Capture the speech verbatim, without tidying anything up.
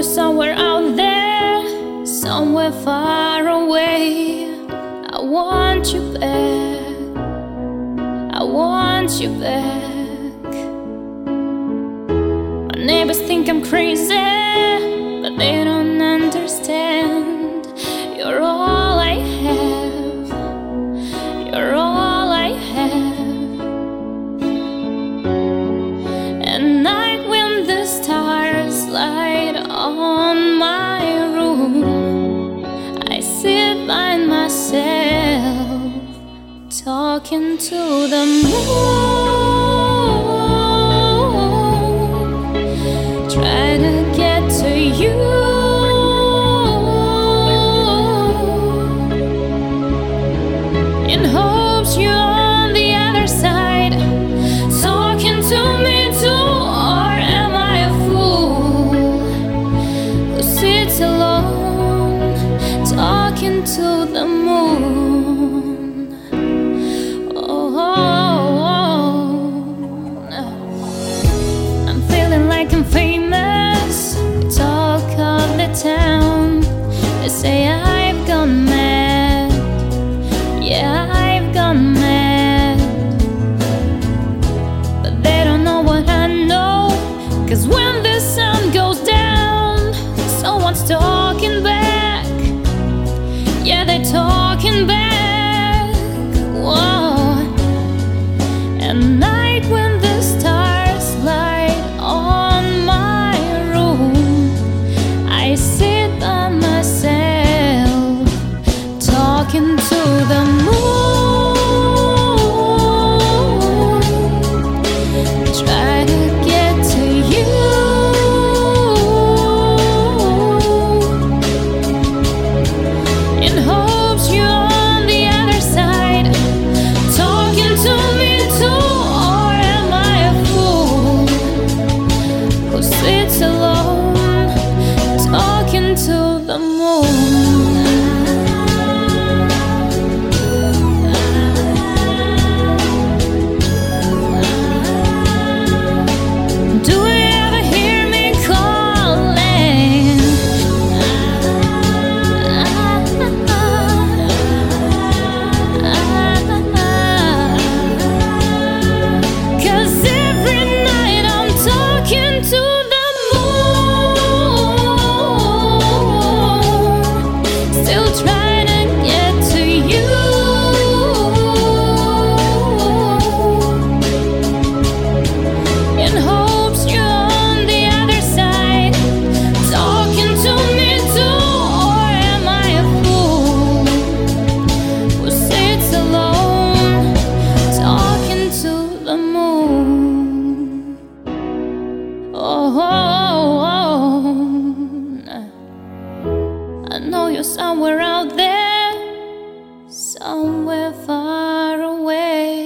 you're somewhere out there, somewhere far away. I want you back, I want you back. My neighbors think I'm crazy, but they don't understand. You're all I have, you're all I have. At night when the stars light on my room, I sit by myself talking to the moon, try to get to you. In hopes you're on the other side, talking to me too. Or am I a fool who sits alone, talking to the moon? Oh, oh, oh. I'm feeling like I'm famous, talk of the town. They say I've gone mad, yeah, I've gone mad. But they don't know what I know, 'cause when the sun goes down, someone's talking back. Yeah, they're talking back. Whoa. At night when the stars light on my room, I sit by myself talking to the moon, try to get to you. In hopes you're on the other side, talking to me too. Or am I a fool who sits alone, talking to the moon? Do you ever hear me calling? 'Cause every night I'm talking to the moon, still trying to get to you. In hopes you're on the other side, talking to me too. Or am I a fool who sits alone, talking to the moon? Oh, oh, oh. I know you're somewhere out there, somewhere far away.